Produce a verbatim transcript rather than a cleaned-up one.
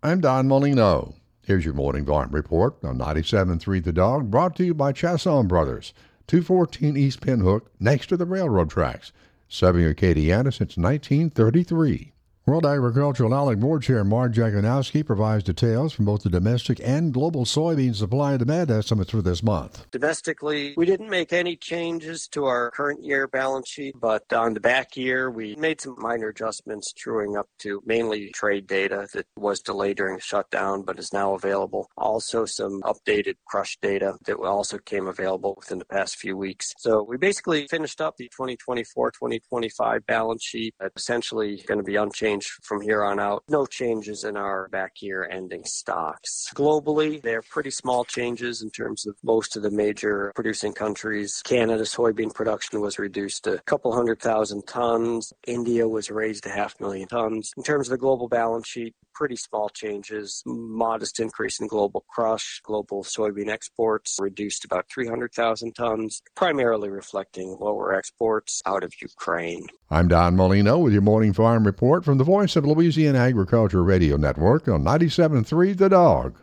I'm Don Molino. Here's your morning farm report on ninety-seven point three The Dog, brought to you by Chasson Brothers, two fourteen East Pinhook, next to the railroad tracks. Serving Acadiana since nineteen thirty-three. World Agricultural Outlook Board Chair Mark Jaganowski provides details from both the domestic and global soybean supply and demand estimates for this month. Domestically, we didn't make any changes to our current year balance sheet, but on the back year, we made some minor adjustments, truing up to mainly trade data that was delayed during the shutdown, but is now available. Also, some updated crush data that also came available within the past few weeks. So we basically finished up the twenty twenty-four twenty twenty-five balance sheet, essentially going to be unchanged from here on out. No changes in our back year ending stocks. Globally, there are pretty small changes in terms of most of the major producing countries. Canada soybean production was reduced to a couple hundred thousand tons. India was raised to half million tons. In terms of the global balance sheet, pretty small changes. Modest increase in global crush. Global soybean exports reduced about three hundred thousand tons, primarily reflecting lower exports out of Ukraine. I'm Don Molino with your morning farm report from the Voice of Louisiana Agriculture Radio Network on ninety-seven point three The Dog.